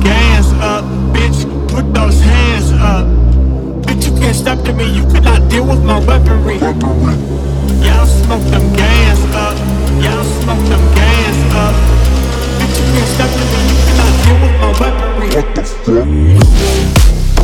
gans up, bitch, put those hands up. Bitch, you can't step to me, you cannot deal with my weaponry. Y'all smoke them gans up, y'all smoke them gans up. Bitch, you can't step to me, you cannot deal with my weaponry. What the fuck?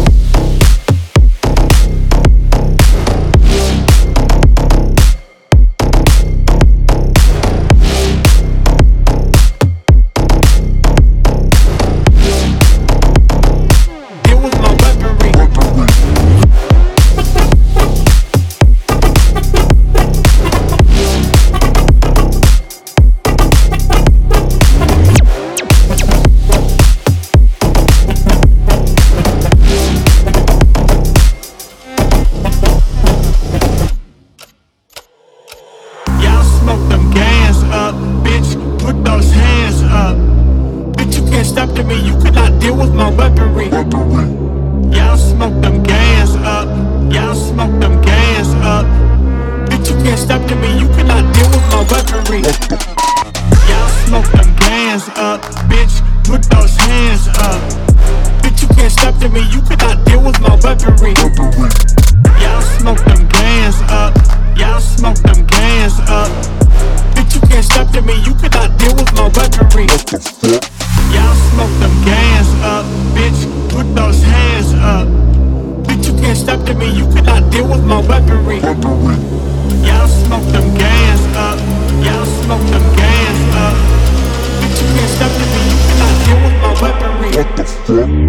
Smoke them gans up, bitch, put those hands up. Bitch, you can't step to me, you cannot deal with my weaponry. Y'all smoke them gans up, y'all smoke them gans up. Bitch, you can't step to me, you cannot deal with my weaponry. Y'all smoke them gans up, bitch, put those hands up. Bitch, you can't step to me, you cannot deal with my weaponry. Y'all smoke them gans up, y'all smoke them gans up. Bitch, you can't step to me, you cannot deal with my weaponry. Y'all smoke them gans up, bitch, put those hands up. Bitch, you can't step to me, you cannot deal with my weaponry. Y'all smoke them gans up, y'all smoke them gans up. Bitch, you can't step to me, you cannot deal with my weaponry. What the fuck?